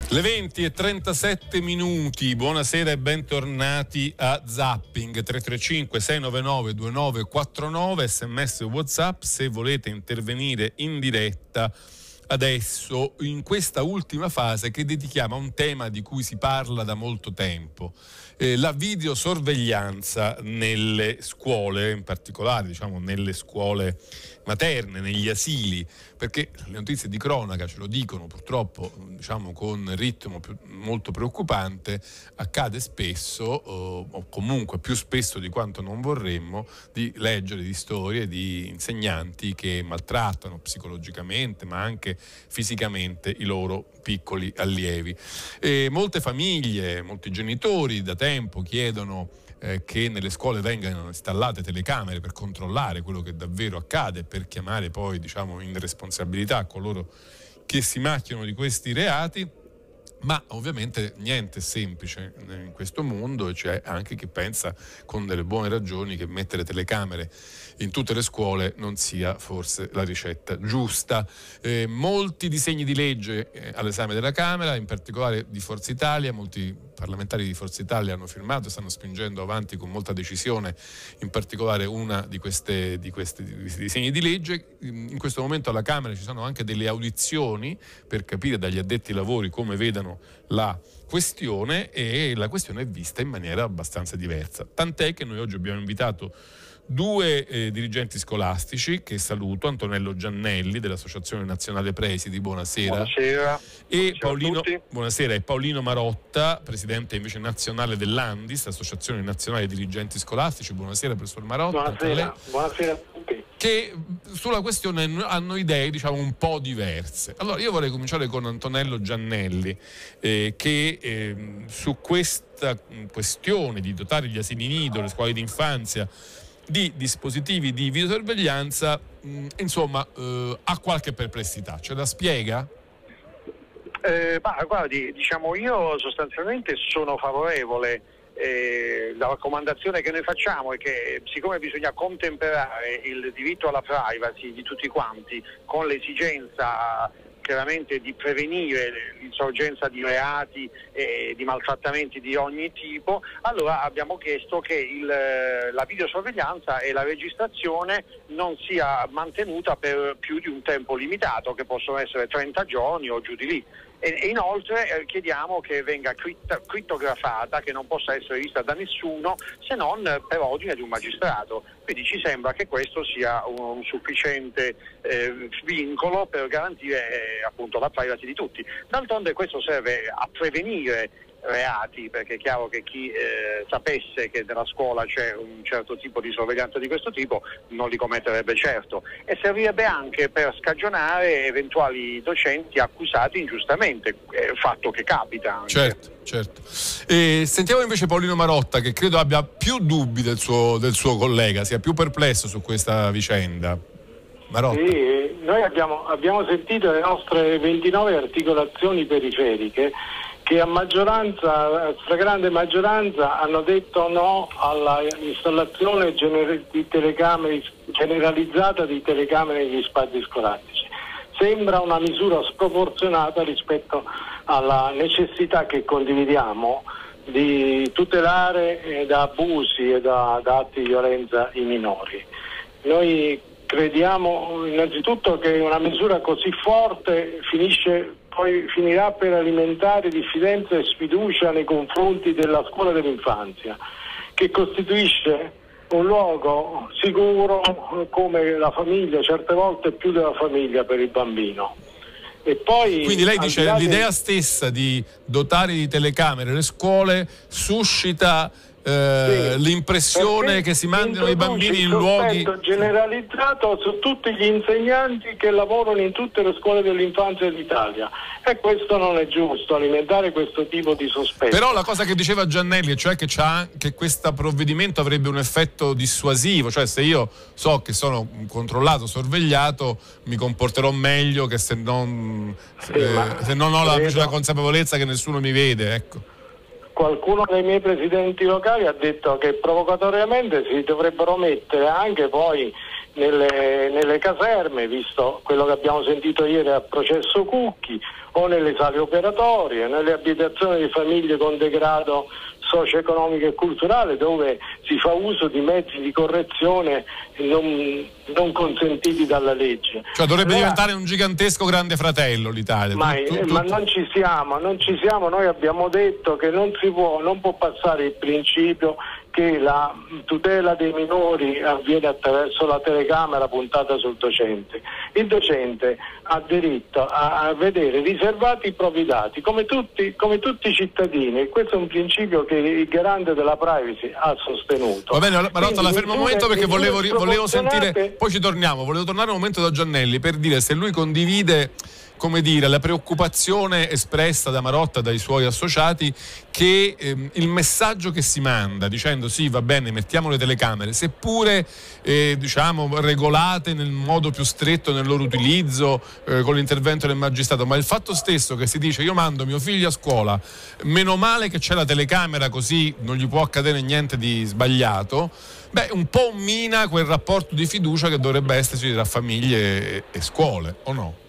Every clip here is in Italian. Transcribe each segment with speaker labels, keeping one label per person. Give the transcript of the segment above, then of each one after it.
Speaker 1: Le 20:37, buonasera e bentornati a Zapping. 335 699 2949, sms WhatsApp se volete intervenire in diretta adesso in questa ultima fase che dedichiamo a un tema di cui si parla da molto tempo, la videosorveglianza nelle scuole, in particolare nelle scuole materne, negli asili, perché le notizie di cronaca ce lo dicono purtroppo con ritmo molto preoccupante. Accade spesso o comunque più spesso di quanto non vorremmo di leggere di storie di insegnanti che maltrattano psicologicamente ma anche fisicamente i loro piccoli allievi. Molte famiglie, molti genitori da tempo chiedono che nelle scuole vengano installate telecamere per controllare quello che davvero accade, per chiamare poi in responsabilità coloro che si macchiano di questi reati. Ma ovviamente niente è semplice in questo mondo, e c'è anche chi pensa con delle buone ragioni che mettere telecamere in tutte le scuole non sia forse la ricetta giusta. Molti disegni di legge all'esame della Camera, in particolare di Forza Italia. Molti parlamentari di Forza Italia hanno firmato e stanno spingendo avanti con molta decisione, in particolare una di questi disegni di legge. In questo momento alla Camera ci sono anche delle audizioni per capire dagli addetti ai lavori come vedano la questione, e la questione è vista in maniera abbastanza diversa. Tant'è che noi oggi abbiamo invitato due dirigenti scolastici, che saluto: Antonello Giannelli dell'Associazione Nazionale Presidi, buonasera.
Speaker 2: Buonasera.
Speaker 1: Buonasera, e Paolino Marotta, presidente invece nazionale dell'ANDIS, Associazione Nazionale Dirigenti Scolastici. Buonasera professor Marotta.
Speaker 2: Buonasera a tutti.
Speaker 1: Che sulla questione hanno idee un po' diverse. Allora io vorrei cominciare con Antonello Giannelli, che su questa questione di dotare gli asili nido, le scuole d'infanzia di dispositivi di videosorveglianza ha qualche perplessità. Ce la spiega?
Speaker 2: Guardi, io sostanzialmente sono favorevole. La raccomandazione che noi facciamo è che, siccome bisogna contemperare il diritto alla privacy di tutti quanti con l'esigenza chiaramente di prevenire l'insorgenza di reati e di maltrattamenti di ogni tipo, allora abbiamo chiesto che la videosorveglianza e la registrazione non sia mantenuta per più di un tempo limitato, che possono essere 30 giorni o giù di lì. E inoltre chiediamo che venga crittografata, che non possa essere vista da nessuno se non per ordine di un magistrato. Quindi ci sembra che questo sia un sufficiente vincolo per garantire appunto la privacy di tutti. D'altronde questo serve a prevenire reati, perché è chiaro che chi sapesse che nella scuola c'è un certo tipo di sorveglianza di questo tipo non li commetterebbe certo, e servirebbe anche per scagionare eventuali docenti accusati ingiustamente, fatto che capita anche.
Speaker 1: Certo. Sentiamo invece Paolino Marotta, che credo abbia più dubbi del suo collega, sia più perplesso su questa vicenda. Marotta.
Speaker 3: Sì, noi abbiamo sentito le nostre 29 articolazioni periferiche che a stragrande maggioranza hanno detto no alla installazione di telecamere generalizzata di telecamere negli spazi scolastici. Sembra una misura sproporzionata rispetto alla necessità che condividiamo di tutelare da abusi e da atti di violenza i minori. Noi crediamo innanzitutto che una misura così forte finirà per alimentare diffidenza e sfiducia nei confronti della scuola dell'infanzia, che costituisce un luogo sicuro come la famiglia, certe volte più della famiglia per il bambino. E poi,
Speaker 1: quindi lei dice l'idea stessa di dotare di telecamere le scuole suscita l'impressione che si mandino i bambini in luoghi
Speaker 3: generalizzato su tutti gli insegnanti che lavorano in tutte le scuole dell'infanzia d'Italia, e questo non è giusto, alimentare questo tipo di sospetto.
Speaker 1: Però la cosa che diceva Giannelli, cioè che questo provvedimento avrebbe un effetto dissuasivo, cioè se io so che sono controllato, sorvegliato, mi comporterò meglio che se non ho la consapevolezza che nessuno mi vede, ecco.
Speaker 3: Qualcuno dei miei presidenti locali ha detto che provocatoriamente si dovrebbero mettere anche poi nelle caserme, visto quello che abbiamo sentito ieri al processo Cucchi, o nelle sale operatorie, nelle abitazioni di famiglie con degrado socio-economico e culturale, dove si fa uso di mezzi di correzione non consentiti dalla legge.
Speaker 1: Cioè dovrebbe diventare un gigantesco Grande Fratello l'Italia.
Speaker 3: Ma non ci siamo, noi abbiamo detto che non può passare il principio che la tutela dei minori avviene attraverso la telecamera puntata sul docente. Il docente ha diritto a vedere riservati i propri dati come tutti i cittadini, e questo è un principio che il garante della privacy ha sostenuto.
Speaker 1: Va bene, Marotta, la fermo un momento perché volevo sentire, poi ci torniamo, volevo tornare un momento da Giannelli per dire se lui condivide, come dire, la preoccupazione espressa da Marotta, dai suoi associati, che il messaggio che si manda dicendo sì, va bene, mettiamo le telecamere, seppure diciamo regolate nel modo più stretto nel loro utilizzo, con l'intervento del magistrato, ma il fatto stesso che si dice io mando mio figlio a scuola, meno male che c'è la telecamera così non gli può accadere niente di sbagliato, beh, un po' mina quel rapporto di fiducia che dovrebbe esserci tra famiglie e scuole, o no?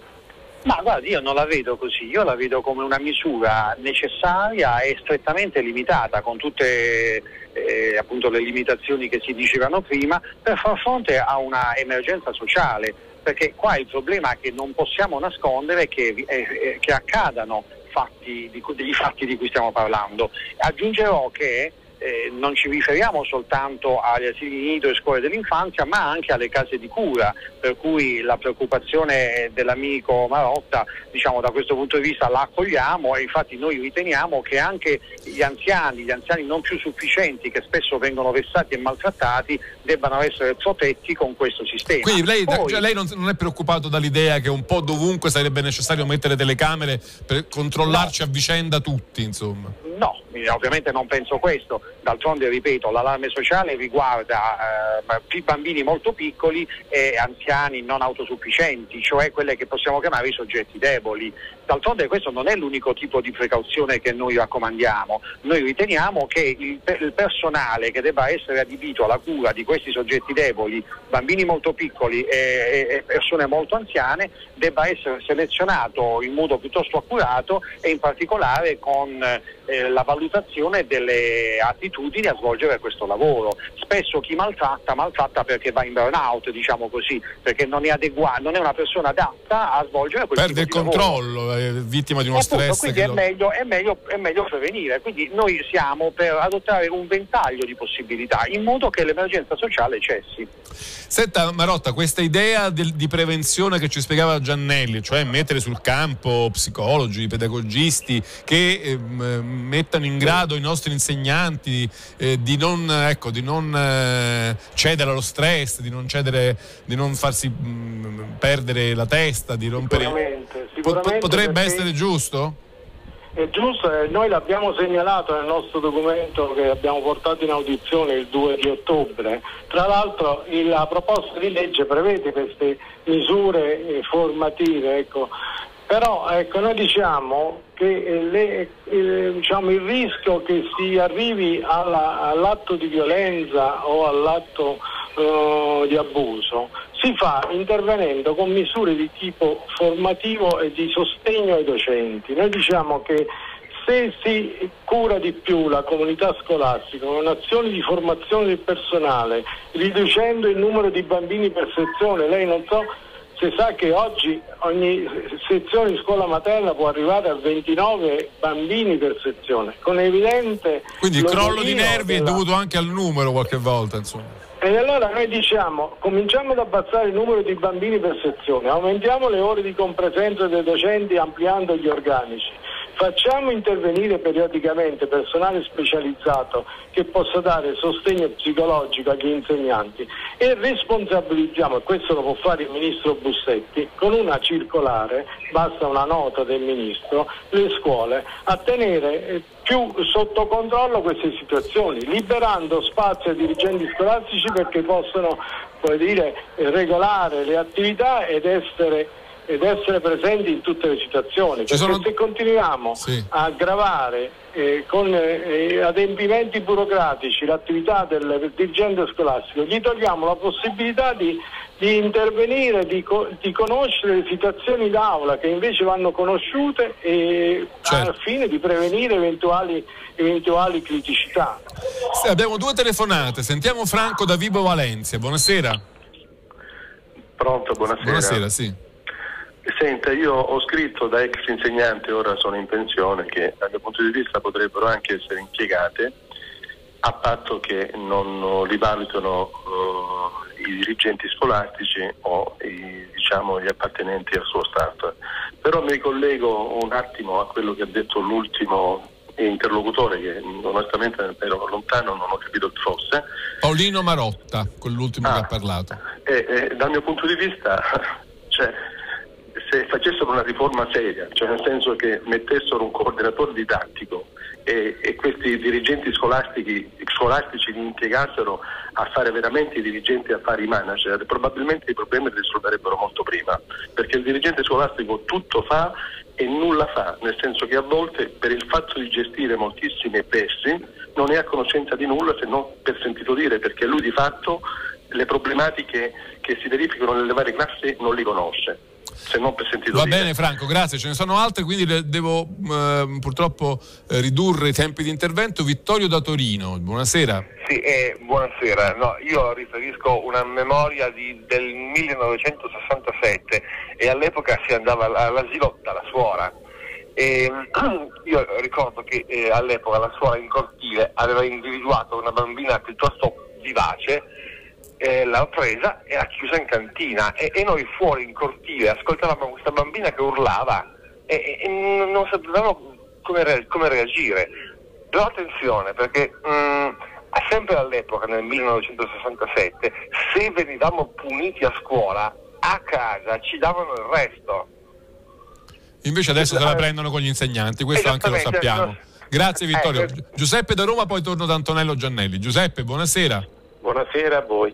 Speaker 2: Ma guardi, io non la vedo così, io la vedo come una misura necessaria e strettamente limitata, con tutte appunto le limitazioni che si dicevano prima, per far fronte a una emergenza sociale, perché qua il problema che non possiamo nascondere è che accadano degli fatti di cui stiamo parlando. Aggiungerò che non ci riferiamo soltanto agli asili nido e scuole dell'infanzia, ma anche alle case di cura, per cui la preoccupazione dell'amico Marotta, diciamo, da questo punto di vista la accogliamo, e infatti noi riteniamo che anche gli anziani non più sufficienti, che spesso vengono vessati e maltrattati, debbano essere protetti con questo sistema.
Speaker 1: Quindi lei non è preoccupato dall'idea che un po' dovunque sarebbe necessario mettere telecamere per controllarci a vicenda tutti, insomma?
Speaker 2: No, ovviamente non penso questo. D'altronde, ripeto, l'allarme sociale riguarda bambini molto piccoli e anziani non autosufficienti, cioè quelle che possiamo chiamare i soggetti deboli. D'altronde questo non è l'unico tipo di precauzione che noi raccomandiamo. Noi riteniamo che il personale che debba essere adibito alla cura di questi soggetti deboli, bambini molto piccoli e persone molto anziane, debba essere selezionato in modo piuttosto accurato, e in particolare con la valutazione delle attitudini a svolgere questo lavoro. Spesso chi maltratta perché va in burnout, diciamo così, perché non è una persona adatta a svolgere questo
Speaker 1: perde il controllo, è vittima di uno stress.
Speaker 2: Quindi è meglio prevenire. Quindi noi siamo per adottare un ventaglio di possibilità in modo che l'emergenza sociale cessi.
Speaker 1: Senta Marotta, questa idea di prevenzione che ci spiegava Giannelli, cioè mettere sul campo psicologi, pedagogisti che mettano in grado i nostri insegnanti di non cedere allo stress, di non farsi perdere la testa, di rompere.
Speaker 3: Sicuramente
Speaker 1: potrebbe essere giusto?
Speaker 3: È giusto, noi l'abbiamo segnalato nel nostro documento che abbiamo portato in audizione il 2 di ottobre. Tra l'altro la proposta di legge prevede queste misure formative, ecco. Però noi diciamo che il rischio che si arrivi all'atto di violenza o all'atto di abuso si fa intervenendo con misure di tipo formativo e di sostegno ai docenti. Noi diciamo che se si cura di più la comunità scolastica con un'azione di formazione del personale, riducendo il numero di bambini per sezione, lei non so se sa che oggi ogni sezione di scuola materna può arrivare a 29 bambini per sezione, con evidente...
Speaker 1: Quindi il crollo di nervi è dovuto anche al numero qualche volta, insomma.
Speaker 3: E allora noi diciamo, cominciamo ad abbassare il numero di bambini per sezione, aumentiamo le ore di compresenza dei docenti ampliando gli organici, facciamo intervenire periodicamente personale specializzato che possa dare sostegno psicologico agli insegnanti, e responsabilizziamo, e questo lo può fare il ministro Bussetti, con una circolare, basta una nota del ministro, le scuole a tenere più sotto controllo queste situazioni, liberando spazio ai dirigenti scolastici perché possano regolare le attività ed essere ed essere presenti in tutte le situazioni, perché se continuiamo a aggravare con adempimenti burocratici l'attività del dirigente scolastico, gli togliamo la possibilità di intervenire, di conoscere le situazioni d'aula che invece vanno conosciute al fine di prevenire eventuali criticità.
Speaker 1: Sì, abbiamo 2 telefonate, sentiamo Franco da Vibo Valencia, buonasera.
Speaker 4: Pronto, buonasera.
Speaker 1: Buonasera, sì.
Speaker 4: Senta, io ho scritto da ex insegnante, ora sono in pensione, che dal mio punto di vista potrebbero anche essere impiegate, a patto che non li valutano i dirigenti scolastici o gli appartenenti al suo staff. Però mi ricollego un attimo a quello che ha detto l'ultimo interlocutore, che onestamente ero lontano, non ho capito chi fosse.
Speaker 1: Paolino Marotta, quell'ultimo che ha parlato.
Speaker 4: Dal mio punto di vista, se facessero una riforma seria, cioè nel senso che mettessero un coordinatore didattico e questi dirigenti scolastici li impiegassero a fare veramente i dirigenti, a fare i manager, probabilmente i problemi li risolverebbero molto prima, perché il dirigente scolastico tutto fa e nulla fa, nel senso che a volte per il fatto di gestire moltissimi pessi non è a conoscenza di nulla se non per sentito dire, perché lui di fatto le problematiche che si verificano nelle varie classi non li conosce, se non per sentito dire.
Speaker 1: Va bene Franco, grazie, ce ne sono altre, quindi devo purtroppo ridurre i tempi di intervento. Vittorio da Torino, buonasera.
Speaker 5: Sì, buonasera. No, io riferisco una memoria del 1967 e all'epoca si andava all'asilo dalla suora. E io ricordo che all'epoca la suora in cortile aveva individuato una bambina piuttosto vivace, l'ha presa e l'ha chiusa in cantina e noi fuori in cortile ascoltavamo questa bambina che urlava e non sapevamo come reagire. Però attenzione, perché sempre all'epoca, nel 1967, se venivamo puniti a scuola, a casa ci davano il resto.
Speaker 1: Invece adesso se la prendono con gli insegnanti, questo anche lo sappiamo. Grazie Vittorio. Giuseppe da Roma, poi torno da Antonello Giannelli. Giuseppe, buonasera.
Speaker 6: Buonasera a voi.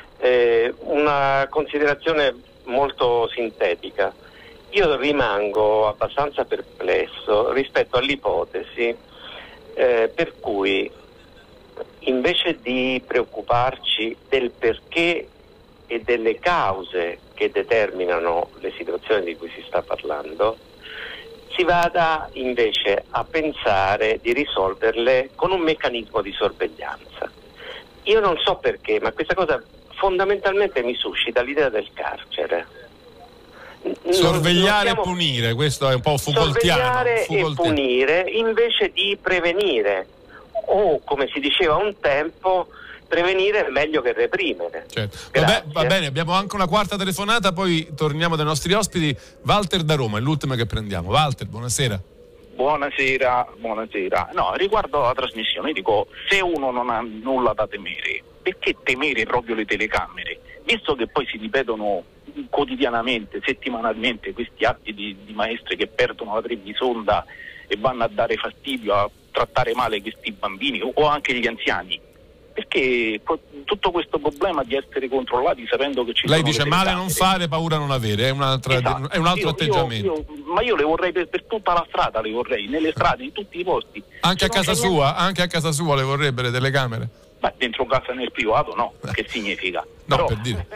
Speaker 6: Una considerazione molto sintetica. Io rimango abbastanza perplesso rispetto all'ipotesi per cui invece di preoccuparci del perché e delle cause che determinano le situazioni di cui si sta parlando, si vada invece a pensare di risolverle con un meccanismo di sorveglianza. Io non so perché, ma questa cosa fondamentalmente mi suscita l'idea del carcere.
Speaker 1: Sorvegliare e punire, questo è un po' Foucaultiano.
Speaker 6: Sorvegliare e punire invece di prevenire, o come si diceva un tempo, prevenire è meglio che reprimere.
Speaker 1: Certo. Va bene, abbiamo anche una quarta telefonata, poi torniamo dai nostri ospiti. Walter da Roma è l'ultima che prendiamo. Walter, buonasera.
Speaker 7: Buonasera. No, riguardo alla trasmissione, dico, se uno non ha nulla da temere, perché temere proprio le telecamere? Visto che poi si ripetono quotidianamente, settimanalmente, questi atti di maestre che perdono la trebisonda e vanno a dare fastidio, a trattare male questi bambini o anche gli anziani, perché tutto questo problema di essere controllati sapendo che ci
Speaker 1: lei
Speaker 7: sono
Speaker 1: dice male non fare, paura non avere, è un altro atteggiamento.
Speaker 7: Ma io le vorrei per tutta la strada, le vorrei nelle strade, in tutti i posti.
Speaker 1: Anche a casa sua? Anche a casa sua le vorrebbe le telecamere?
Speaker 7: Ma dentro casa nel privato no, che significa?
Speaker 1: No,
Speaker 7: però,
Speaker 1: per dire.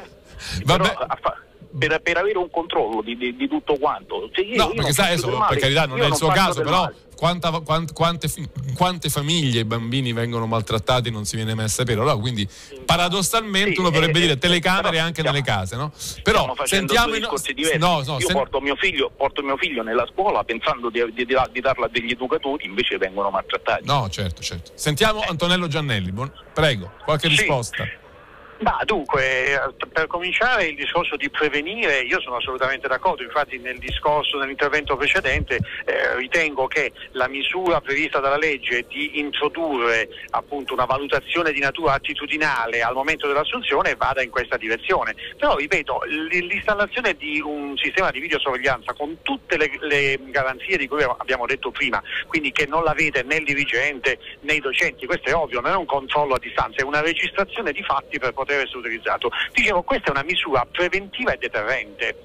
Speaker 7: Per avere un controllo di tutto quanto. Cioè io
Speaker 1: perché sai, adesso, per carità non è il suo caso, però quante famiglie e bambini vengono maltrattati non si viene mai a sapere. Allora, quindi paradossalmente uno potrebbe dire telecamere anche nelle case, no? Però sentiamo
Speaker 7: io porto mio figlio nella scuola pensando di darla a degli educatori, invece vengono maltrattati.
Speaker 1: No, certo. Sentiamo Antonello Giannelli, prego, qualche risposta.
Speaker 2: Dunque, per cominciare il discorso di prevenire, io sono assolutamente d'accordo, infatti nell'intervento precedente ritengo che la misura prevista dalla legge di introdurre appunto una valutazione di natura attitudinale al momento dell'assunzione vada in questa direzione. Però ripeto, l'installazione di un sistema di videosorveglianza con tutte le garanzie di cui abbiamo detto prima, quindi che non la vede né il dirigente né i docenti, questo è ovvio, non è un controllo a distanza, è una registrazione di fatti per poter essere utilizzato. Dicevo, questa è una misura preventiva e deterrente,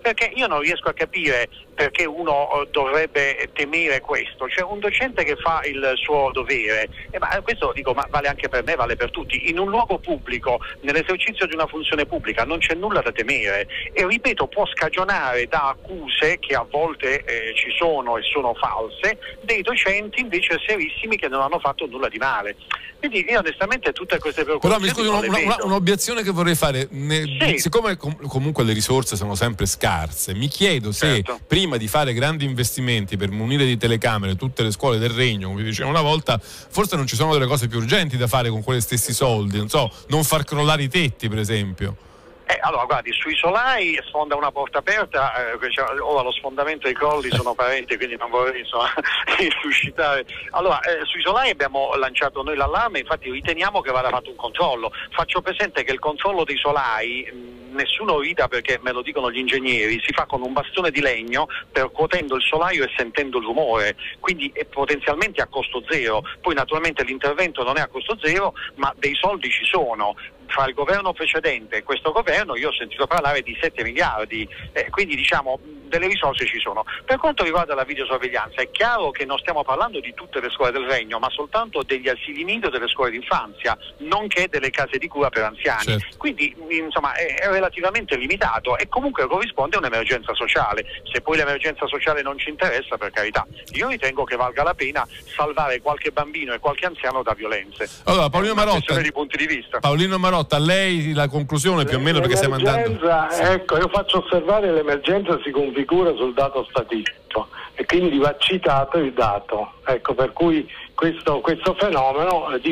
Speaker 2: perché io non riesco a capire perché uno dovrebbe temere questo. Cioè un docente che fa il suo dovere, ma questo dico, ma vale anche per me, vale per tutti, in un luogo pubblico, nell'esercizio di una funzione pubblica non c'è nulla da temere, e ripeto, può scagionare da accuse che a volte ci sono e sono false, dei docenti invece serissimi che non hanno fatto nulla di male. Quindi io onestamente tutte queste preoccupazioni.
Speaker 1: Però mi scusi, un'obiezione che vorrei fare,
Speaker 2: sì.
Speaker 1: Siccome comunque le risorse sono sempre scarse, mi chiedo se prima di fare grandi investimenti per munire di telecamere tutte le scuole del Regno, come vi dicevo una volta, forse non ci sono delle cose più urgenti da fare con quegli stessi soldi, non so, non far crollare i tetti per esempio.
Speaker 2: Allora guardi, sui solai sfonda una porta aperta, ora lo sfondamento e i crolli sono parenti, quindi non vorrei suscitare. Allora, sui solai abbiamo lanciato noi l'allarme, infatti riteniamo che vada fatto un controllo. Faccio presente che il controllo dei solai, nessuno rida perché me lo dicono gli ingegneri, si fa con un bastone di legno percuotendo il solaio e sentendo il rumore, quindi è potenzialmente a costo zero. Poi naturalmente l'intervento non è a costo zero, ma dei soldi ci sono. Fra il governo precedente e questo governo io ho sentito parlare di 7 miliardi, quindi diciamo delle risorse ci sono. Per quanto riguarda la videosorveglianza, è chiaro che non stiamo parlando di tutte le scuole del Regno, ma soltanto degli asili nido e delle scuole d'infanzia, nonché delle case di cura per anziani. Certo. Quindi insomma è relativamente limitato e comunque corrisponde a un'emergenza sociale. Se poi l'emergenza sociale non ci interessa, per carità, io ritengo che valga la pena salvare qualche bambino e qualche anziano da violenze.
Speaker 1: Allora, Paolino Marotta,
Speaker 2: di punti di vista.
Speaker 1: Paolino Marotta, a lei la conclusione più o meno, perché stiamo andando.
Speaker 3: Ecco, io faccio osservare l'emergenza si configura sul dato statistico e quindi va citato il dato, ecco, per cui questo fenomeno è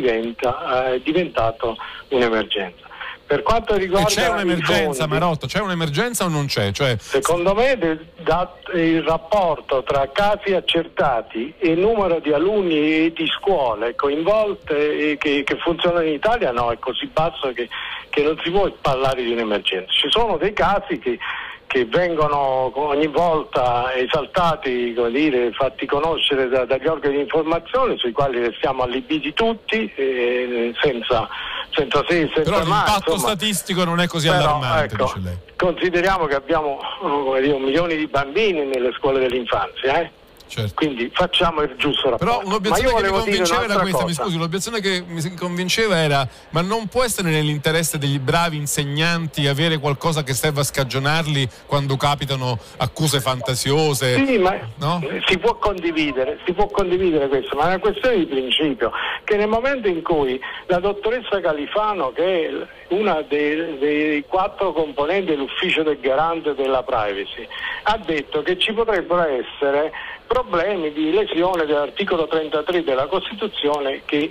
Speaker 3: diventato un'emergenza. Per quanto riguarda
Speaker 1: c'è un'emergenza, Marotta, c'è un'emergenza o non c'è?
Speaker 3: Secondo me il rapporto tra casi accertati e numero di alunni e di scuole coinvolte che funzionano in Italia è così basso che non si può parlare di un'emergenza. Ci sono dei casi che vengono ogni volta esaltati, come dire, fatti conoscere dagli organi di informazione, sui quali restiamo allibiti tutti, senza se e senza
Speaker 1: però l'impatto
Speaker 3: insomma,
Speaker 1: statistico non è così allarmante,
Speaker 3: ecco,
Speaker 1: dice lei.
Speaker 3: Consideriamo che abbiamo milioni di bambini nelle scuole dell'infanzia,
Speaker 1: Certo.
Speaker 3: Quindi facciamo il giusto rapporto.
Speaker 1: Però un'obiezione che mi convinceva era questa,
Speaker 3: cosa.
Speaker 1: mi scusi, l'obiezione che mi convinceva era: ma non può essere nell'interesse degli bravi insegnanti avere qualcosa che serva a scagionarli quando capitano accuse fantasiose?
Speaker 3: Sì, ma
Speaker 1: no?
Speaker 3: si può condividere questo, ma è una questione di principio, che nel momento in cui la dottoressa Califano, che è una dei 4 componenti dell'ufficio del garante della privacy, ha detto che ci potrebbero essere problemi di lesione dell'articolo 33 della Costituzione che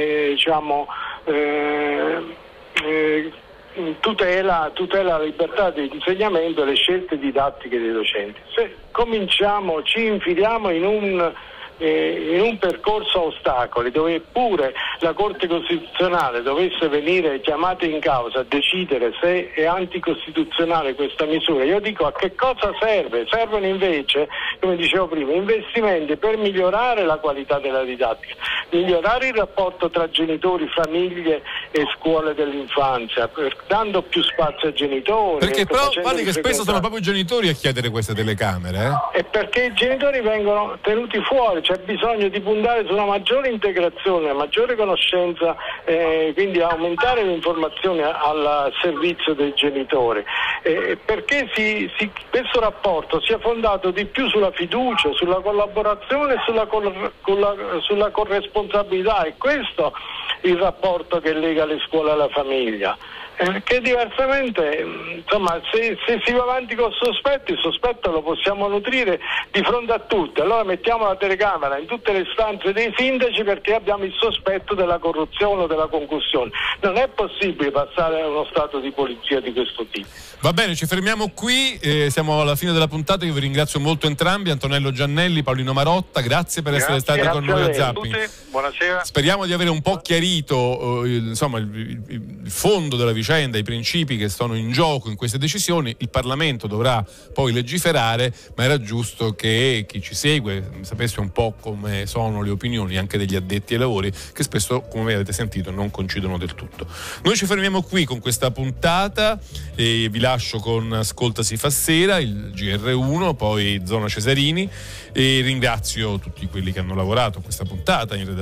Speaker 3: tutela la libertà di insegnamento e le scelte didattiche dei docenti. Se ci infiliamo in un percorso a ostacoli dove pure la Corte Costituzionale dovesse venire chiamata in causa a decidere se è anticostituzionale questa misura, io dico: a che cosa serve? Servono invece, come dicevo prima, investimenti per migliorare la qualità della didattica, migliorare il rapporto tra genitori, famiglie e scuole dell'infanzia, dando più spazio ai genitori.
Speaker 1: Perché però guardi che spesso sono proprio i genitori a chiedere queste telecamere.
Speaker 3: E perché i genitori vengono tenuti fuori, c'è bisogno di puntare su una maggiore integrazione, maggiore conoscenza, quindi aumentare l'informazione al servizio dei genitori, perché questo rapporto sia fondato di più sulla fiducia, sulla collaborazione e sulla corresponsabilità. È questo il rapporto che lega le scuole alla famiglia. Che diversamente, insomma, se si va avanti con il sospetto lo possiamo nutrire di fronte a tutti. Allora mettiamo la telecamera in tutte le stanze dei sindaci perché abbiamo il sospetto della corruzione o della concussione. Non è possibile passare a uno stato di polizia di questo tipo.
Speaker 1: Va bene, ci fermiamo qui, siamo alla fine della puntata. Io vi ringrazio molto entrambi, Antonello Giannelli, Paolino Marotta, grazie per essere stati con noi a Zapping.
Speaker 2: Buonasera.
Speaker 1: Speriamo di avere un po' chiarito il fondo della vicenda vicenda, i principi che sono in gioco in queste decisioni. Il Parlamento dovrà poi legiferare, ma era giusto che chi ci segue sapesse un po' come sono le opinioni anche degli addetti ai lavori, che spesso, come avete sentito, non coincidono del tutto. Noi ci fermiamo qui con questa puntata e vi lascio con Ascolta si fa sera, il GR1, poi Zona Cesarini, e ringrazio tutti quelli che hanno lavorato a questa puntata in redazione.